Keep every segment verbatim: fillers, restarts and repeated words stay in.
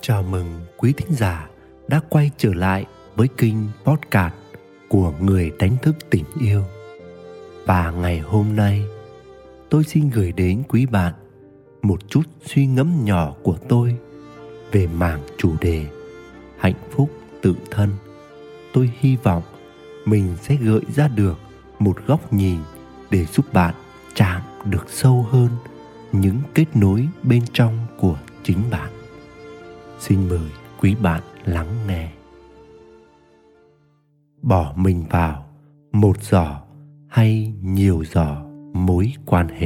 Chào mừng quý thính giả đã quay trở lại với kênh podcast của Người Đánh Thức Tình Yêu. Và ngày hôm nay, tôi xin gửi đến quý bạn một chút suy ngẫm nhỏ của tôi về mảng chủ đề hạnh phúc tự thân. Tôi hy vọng mình sẽ gợi ra được một góc nhìn để giúp bạn chạm được sâu hơn những kết nối bên trong của chính bạn. Xin mời quý bạn lắng nghe. Bỏ mình vào một giỏ hay nhiều giỏ mối quan hệ?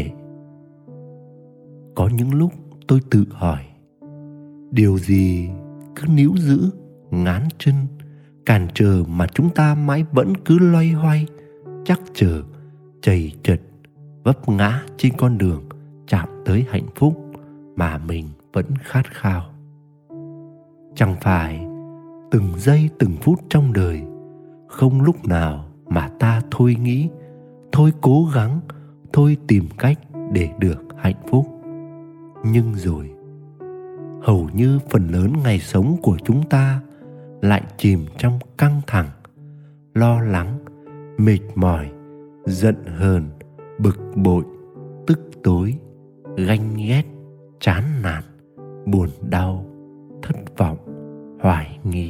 Có những lúc tôi tự hỏi, điều gì cứ níu giữ, ngán chân, cản trở mà chúng ta mãi vẫn cứ loay hoay, chắc chờ, chầy chật, vấp ngã trên con đường chạm tới hạnh phúc mà mình vẫn khát khao. Chẳng phải từng giây từng phút trong đời không lúc nào mà ta thôi nghĩ, thôi cố gắng, thôi tìm cách để được hạnh phúc. Nhưng rồi, hầu như phần lớn ngày sống của chúng ta lại chìm trong căng thẳng, lo lắng, mệt mỏi, giận hờn, bực bội, tức tối, ganh ghét, chán nản, buồn đau, thất vọng, hoài nghi.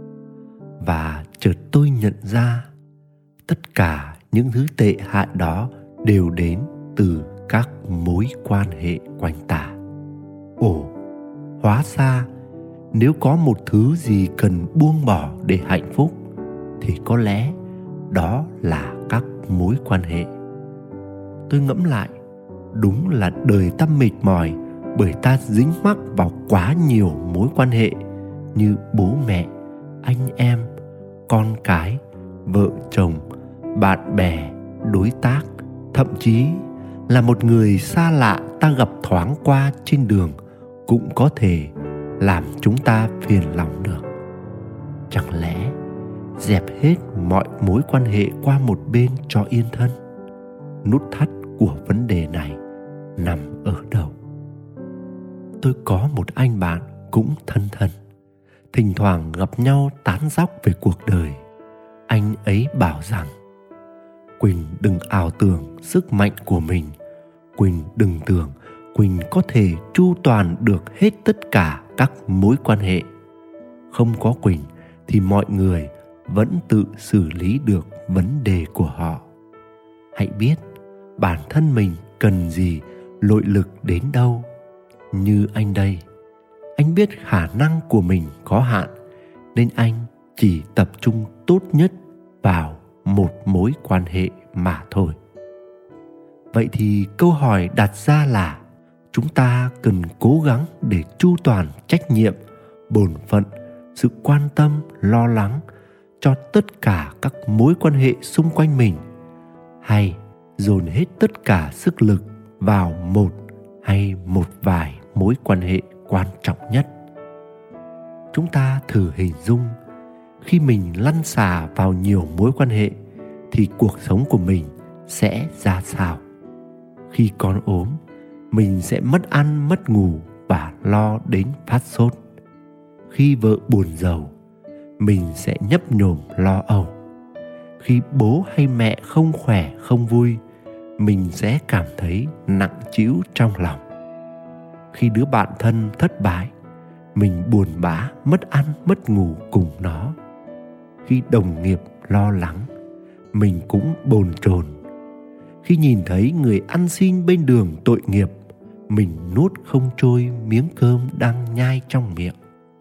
Và chợt tôi nhận ra tất cả những thứ tệ hại đó đều đến từ các mối quan hệ quanh ta. Ồ, hóa ra nếu có một thứ gì cần buông bỏ để hạnh phúc thì có lẽ đó là các mối quan hệ. Tôi ngẫm lại, đúng là đời ta mệt mỏi bởi ta dính mắc vào quá nhiều mối quan hệ như bố mẹ, anh em, con cái, vợ chồng, bạn bè, đối tác, thậm chí là một người xa lạ ta gặp thoáng qua trên đường cũng có thể làm chúng ta phiền lòng được. Chẳng lẽ dẹp hết mọi mối quan hệ qua một bên cho yên thân? Nút thắt của vấn đề này nằm ở đâu? Tôi có một anh bạn cũng thân thân, thỉnh thoảng gặp nhau tán dóc về cuộc đời. Anh ấy bảo rằng, Quỳnh đừng ảo tưởng sức mạnh của mình. Quỳnh đừng tưởng Quỳnh có thể chu toàn được hết tất cả các mối quan hệ. Không có Quỳnh thì mọi người vẫn tự xử lý được vấn đề của họ. Hãy biết bản thân mình cần gì, nội lực đến đâu. Như anh đây, anh biết khả năng của mình có hạn, nên anh chỉ tập trung tốt nhất vào một mối quan hệ mà thôi. Vậy thì câu hỏi đặt ra là chúng ta cần cố gắng để chu toàn trách nhiệm, bổn phận, sự quan tâm, lo lắng cho tất cả các mối quan hệ xung quanh mình, hay dồn hết tất cả sức lực vào một hay một vài mối quan hệ quan trọng nhất. Chúng ta thử hình dung, khi mình lăn xả vào nhiều mối quan hệ thì cuộc sống của mình sẽ ra sao? Khi con ốm, mình sẽ mất ăn mất ngủ và lo đến phát sốt. Khi vợ buồn rầu, mình sẽ nhấp nhổm lo âu. Khi bố hay mẹ không khỏe không vui, mình sẽ cảm thấy nặng trĩu trong lòng. Khi đứa bạn thân thất bại, mình buồn bã, mất ăn mất ngủ cùng nó. Khi đồng nghiệp lo lắng, mình cũng bồn chồn. Khi nhìn thấy người ăn xin bên đường tội nghiệp, mình nuốt không trôi miếng cơm đang nhai trong miệng.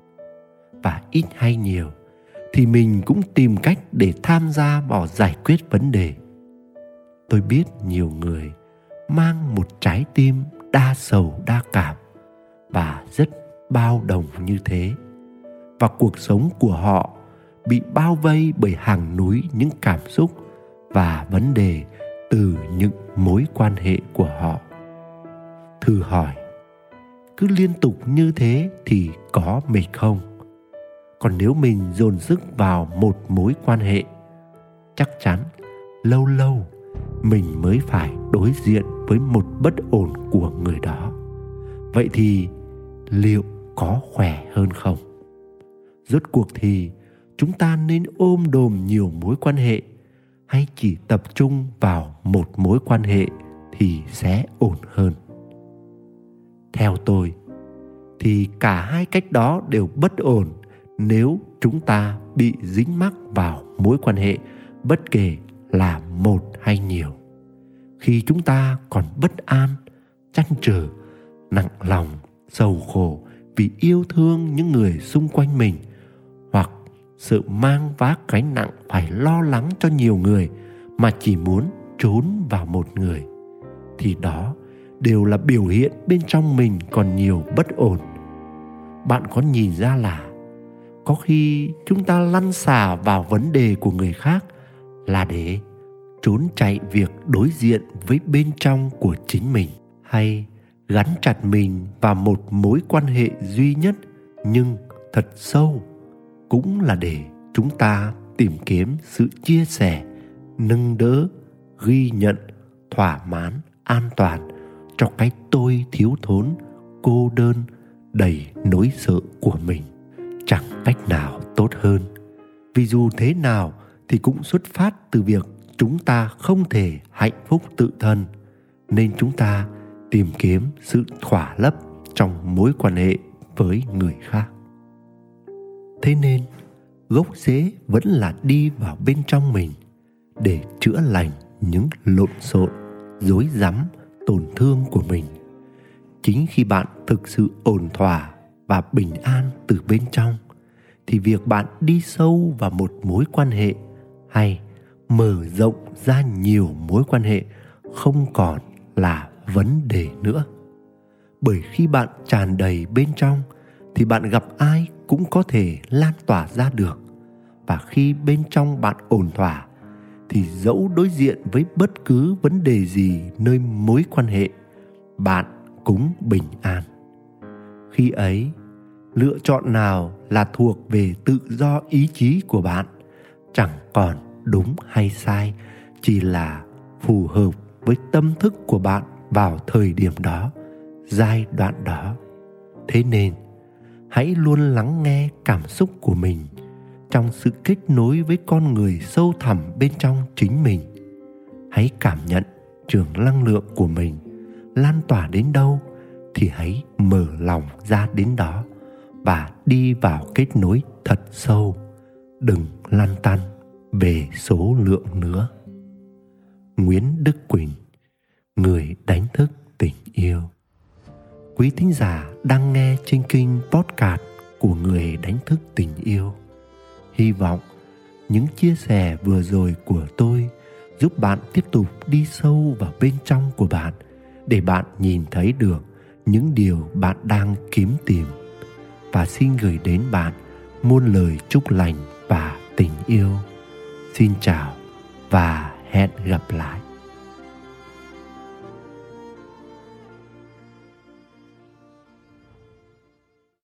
Và ít hay nhiều thì mình cũng tìm cách để tham gia vào giải quyết vấn đề. Tôi biết nhiều người mang một trái tim đa sầu đa cảm và rất bao đồng như thế, và cuộc sống của họ bị bao vây bởi hàng núi những cảm xúc và vấn đề từ những mối quan hệ của họ. Thử hỏi, cứ liên tục như thế thì có mệt không? Còn nếu mình dồn sức vào một mối quan hệ, chắc chắn lâu lâu mình mới phải đối diện với một bất ổn của người đó. Vậy thì liệu có khỏe hơn không? Rốt cuộc thì chúng ta nên ôm đồm nhiều mối quan hệ hay chỉ tập trung vào một mối quan hệ thì sẽ ổn hơn? Theo tôi thì cả hai cách đó đều bất ổn nếu chúng ta bị dính mắc vào mối quan hệ, bất kể là một hay nhiều. Khi chúng ta còn bất an, trăn trở, nặng lòng, sầu khổ vì yêu thương những người xung quanh mình, hoặc sự mang vác gánh nặng phải lo lắng cho nhiều người mà chỉ muốn trốn vào một người, thì đó đều là biểu hiện bên trong mình còn nhiều bất ổn. Bạn có nhìn ra là có khi chúng ta lăn xả vào vấn đề của người khác là để trốn chạy việc đối diện với bên trong của chính mình, hay gắn chặt mình vào một mối quan hệ duy nhất nhưng thật sâu cũng là để chúng ta tìm kiếm sự chia sẻ, nâng đỡ, ghi nhận, thỏa mãn, an toàn cho cái tôi thiếu thốn, cô đơn, đầy nỗi sợ của mình. Chẳng cách nào tốt hơn, vì dù thế nào thì cũng xuất phát từ việc chúng ta không thể hạnh phúc tự thân, nên chúng ta tìm kiếm sự thỏa lấp trong mối quan hệ với người khác. Thế nên gốc rễ vẫn là đi vào bên trong mình để chữa lành những lộn xộn, rối rắm, tổn thương của mình. Chính khi bạn thực sự ổn thỏa và bình an từ bên trong, thì việc bạn đi sâu vào một mối quan hệ hay mở rộng ra nhiều mối quan hệ không còn là vấn đề nữa. Bởi khi bạn tràn đầy bên trong thì bạn gặp ai cũng có thể lan tỏa ra được. Và khi bên trong bạn ổn thỏa thì dẫu đối diện với bất cứ vấn đề gì nơi mối quan hệ, bạn cũng bình an. Khi ấy, lựa chọn nào là thuộc về tự do ý chí của bạn, chẳng còn đúng hay sai, chỉ là phù hợp với tâm thức của bạn vào thời điểm đó, giai đoạn đó. Thế nên, hãy luôn lắng nghe cảm xúc của mình trong sự kết nối với con người sâu thẳm bên trong chính mình. Hãy cảm nhận trường năng lượng của mình lan tỏa đến đâu thì hãy mở lòng ra đến đó và đi vào kết nối thật sâu, đừng lăn tăn về số lượng nữa. Nguyễn Đức Quỳnh, người đánh thức tình yêu. Quý thính giả đang nghe trên kênh podcast của Người Đánh Thức Tình Yêu. Hy vọng những chia sẻ vừa rồi của tôi giúp bạn tiếp tục đi sâu vào bên trong của bạn để bạn nhìn thấy được những điều bạn đang kiếm tìm. Và xin gửi đến bạn muôn lời chúc lành và tình yêu. Xin chào và hẹn gặp lại.